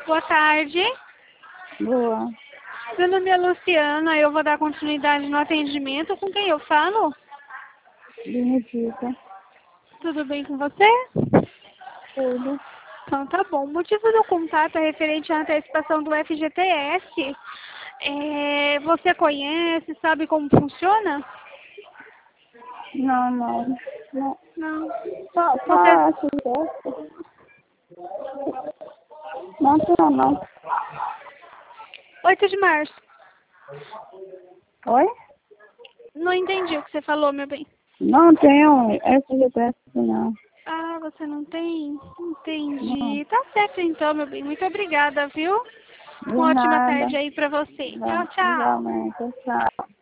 Boa tarde. Boa. Meu nome é Luciana, eu vou dar continuidade no atendimento. Com quem eu falo? Benedita. Tudo bem com você? Tudo. Então tá bom. O motivo do contato é referente à antecipação do FGTS. Você conhece, sabe como funciona? Não, não. Não. Não. Só Você... FGTS? Não tenho, não. 8 de março. Oi? Não entendi o que você falou, meu bem. Não tenho FGTS, não. Ah, você não tem? Não. Entendi. Tá certo então, meu bem. Muito obrigada, viu? De Uma ótima nada. tarde aí pra você. Tchau, tchau. Igualmente. Tchau.